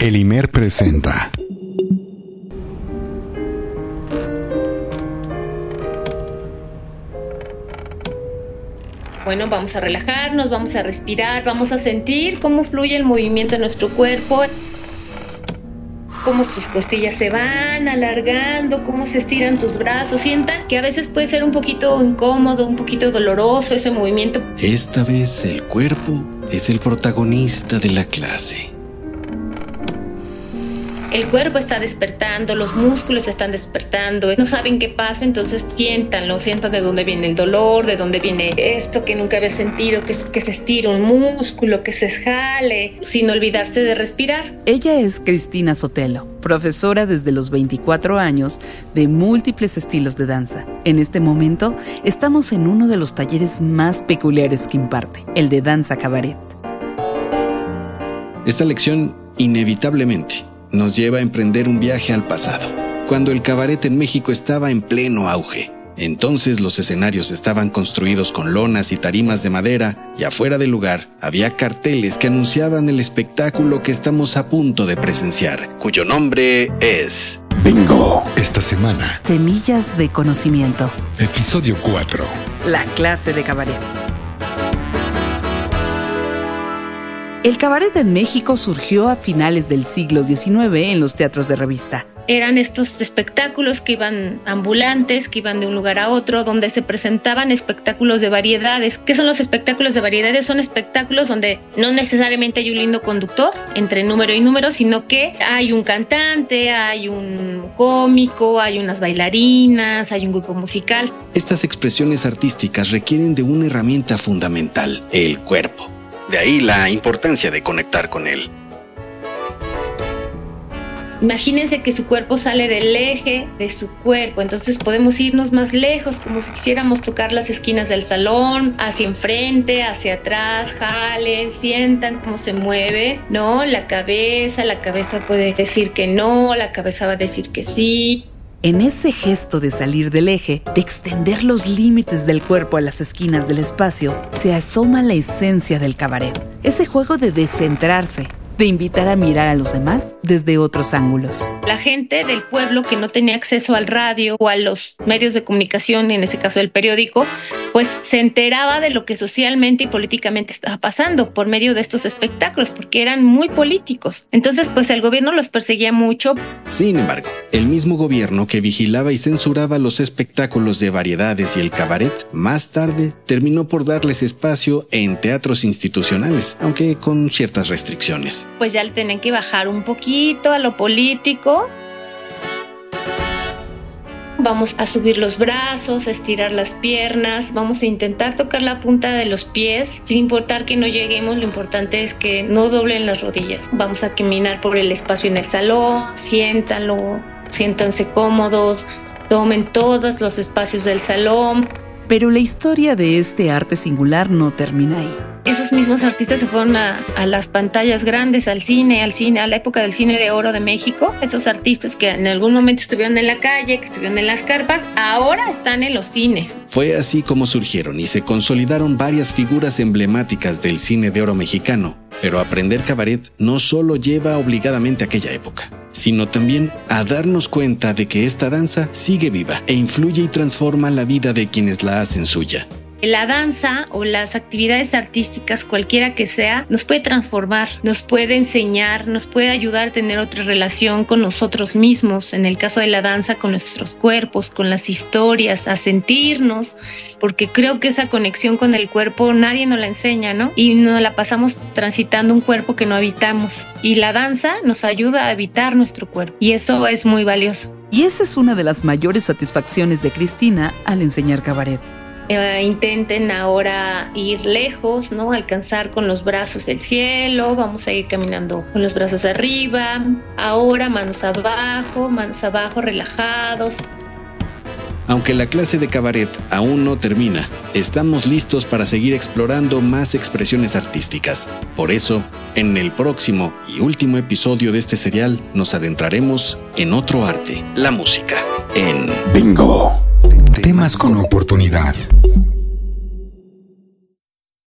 El Imer presenta. Bueno, vamos a relajarnos, vamos a respirar, vamos a sentir cómo fluye el movimiento de nuestro cuerpo, cómo tus costillas se van alargando, cómo se estiran tus brazos. Sientan que a veces puede ser un poquito incómodo, un poquito doloroso ese movimiento. Esta vez el cuerpo es el protagonista de la clase. El cuerpo está despertando, los músculos están despertando, no saben qué pasa, entonces sientan de dónde viene el dolor, de dónde viene esto que nunca había sentido, que se estire un músculo, que se jale, sin olvidarse de respirar. Ella es Cristina Sotelo, profesora desde los 24 años de múltiples estilos de danza. En este momento estamos en uno de los talleres más peculiares que imparte, el de danza cabaret. Esta lección, inevitablemente, nos lleva a emprender un viaje al pasado, cuando el cabaret en México estaba en pleno auge. Entonces los escenarios estaban construidos con lonas y tarimas de madera y afuera del lugar había carteles que anunciaban el espectáculo que estamos a punto de presenciar, cuyo nombre es Bingo. Esta semana, Semillas de conocimiento. episodio 4. La clase de cabaret. El cabaret en México surgió a finales del siglo XIX en los teatros de revista. Eran estos espectáculos que iban ambulantes, que iban de un lugar a otro, donde se presentaban espectáculos de variedades. ¿Qué son los espectáculos de variedades? Son espectáculos donde no necesariamente hay un lindo conductor entre número y número, sino que hay un cantante, hay un cómico, hay unas bailarinas, hay un grupo musical. Estas expresiones artísticas requieren de una herramienta fundamental, el cuerpo. De ahí la importancia de conectar con él. Imagínense que su cuerpo sale del eje de su cuerpo, entonces podemos irnos más lejos, como si quisiéramos tocar las esquinas del salón, hacia enfrente, hacia atrás, jalen, sientan cómo se mueve, ¿no? La cabeza puede decir que no, la cabeza va a decir que sí. En ese gesto de salir del eje, de extender los límites del cuerpo a las esquinas del espacio, se asoma la esencia del cabaret. Ese juego de descentrarse, de invitar a mirar a los demás desde otros ángulos. La gente del pueblo que no tenía acceso al radio o a los medios de comunicación, en ese caso el periódico, pues se enteraba de lo que socialmente y políticamente estaba pasando por medio de estos espectáculos, porque eran muy políticos. Entonces, pues el gobierno los perseguía mucho. Sin embargo, el mismo gobierno que vigilaba y censuraba los espectáculos de variedades y el cabaret, más tarde terminó por darles espacio en teatros institucionales, aunque con ciertas restricciones. Pues ya le tienen que bajar un poquito a lo político. Vamos a subir los brazos, a estirar las piernas, vamos a intentar tocar la punta de los pies, sin importar que no lleguemos, lo importante es que no doblen las rodillas. Vamos a caminar por el espacio en el salón, siéntanse cómodos, tomen todos los espacios del salón. Pero la historia de este arte singular no termina ahí. Esos mismos artistas se fueron a las pantallas grandes, al cine, a la época del cine de oro de México. Esos artistas que en algún momento estuvieron en la calle, que estuvieron en las carpas, ahora están en los cines. Fue así como surgieron y se consolidaron varias figuras emblemáticas del cine de oro mexicano. Pero aprender cabaret no solo lleva obligadamente a aquella época, sino también a darnos cuenta de que esta danza sigue viva e influye y transforma la vida de quienes la hacen suya. La danza o las actividades artísticas, cualquiera que sea, nos puede transformar, nos puede enseñar, nos puede ayudar a tener otra relación con nosotros mismos. En el caso de la danza, con nuestros cuerpos, con las historias, a sentirnos, porque creo que esa conexión con el cuerpo nadie nos la enseña, ¿no? Y nos la pasamos transitando un cuerpo que no habitamos. Y la danza nos ayuda a habitar nuestro cuerpo. Y eso es muy valioso. Y esa es una de las mayores satisfacciones de Cristina al enseñar cabaret. Intenten ahora ir lejos, ¿no? Alcanzar con los brazos el cielo, vamos a ir caminando con los brazos arriba, ahora manos abajo, relajados. Aunque la clase de cabaret aún no termina, estamos listos para seguir explorando más expresiones artísticas. Por eso, en el próximo y último episodio de este serial, nos adentraremos en otro arte, la música, en Bingo. Temas con oportunidad.